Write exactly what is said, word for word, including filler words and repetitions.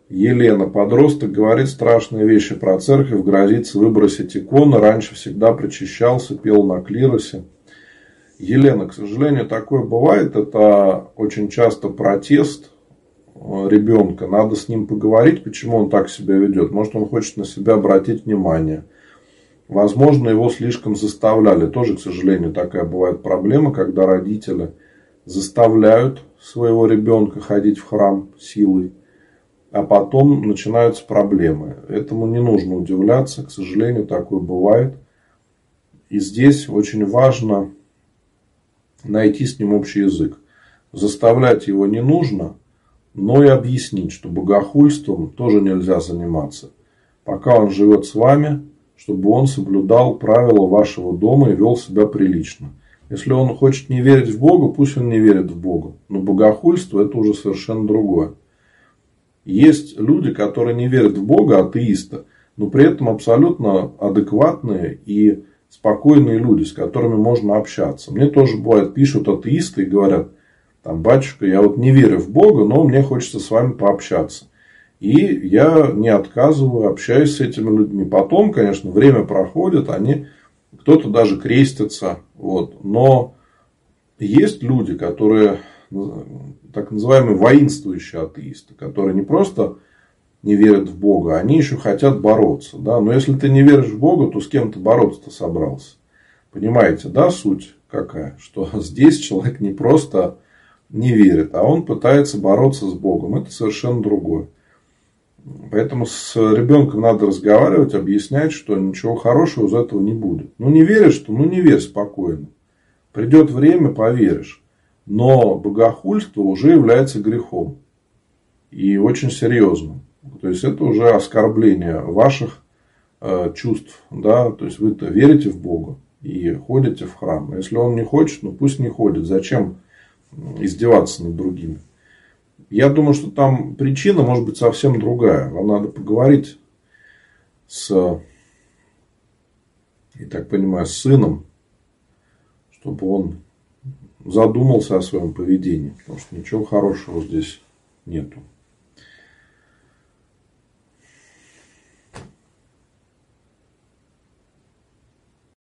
Елена, подросток, говорит страшные вещи про церковь, грозится выбросить иконы. Раньше всегда причащался, пел на клиросе. Елена, к сожалению, такое бывает. Это очень часто протест ребенка. Надо с ним поговорить, почему он так себя ведет. Может, он хочет на себя обратить внимание. Возможно, его слишком заставляли. Тоже, к сожалению, такая бывает проблема, когда родители заставляют своего ребенка ходить в храм силой. А потом начинаются проблемы. Этому не нужно удивляться. К сожалению, такое бывает. И здесь очень важно найти с ним общий язык. Заставлять его не нужно, но и объяснить, что богохульством тоже нельзя заниматься. Пока он живет с вами, чтобы он соблюдал правила вашего дома и вел себя прилично. Если он хочет не верить в Бога, пусть он не верит в Бога. Но богохульство – это уже совершенно другое. Есть люди, которые не верят в Бога, атеисты, но при этом абсолютно адекватные и спокойные люди, с которыми можно общаться. Мне тоже бывает, пишут атеисты и говорят: там, батюшка, я вот не верю в Бога, но мне хочется с вами пообщаться. И я не отказываю, общаюсь с этими людьми. Потом, конечно, время проходит, они, кто-то даже крестится. Вот. Но есть люди, которые так называемые воинствующие атеисты, которые не просто не верят в Бога, они еще хотят бороться. Да? Но если ты не веришь в Бога, то с кем ты бороться-то собрался? Понимаете, да, суть какая? Что здесь человек не просто не верит, а он пытается бороться с Богом. Это совершенно другое. Поэтому с ребенком надо разговаривать, объяснять, что ничего хорошего из этого не будет. Ну, не веришь, то ну не верь спокойно. Придет время, поверишь. Но богохульство уже является грехом. И очень серьезным. То есть, это уже оскорбление ваших э, чувств. Да? То есть, вы-то верите в Бога и ходите в храм. Если он не хочет, ну пусть не ходит. Зачем издеваться над другими? Я думаю, что там причина может быть совсем другая. Вам надо поговорить с, я так понимаю, с сыном, чтобы он задумался о своем поведении. Потому что ничего хорошего здесь нету.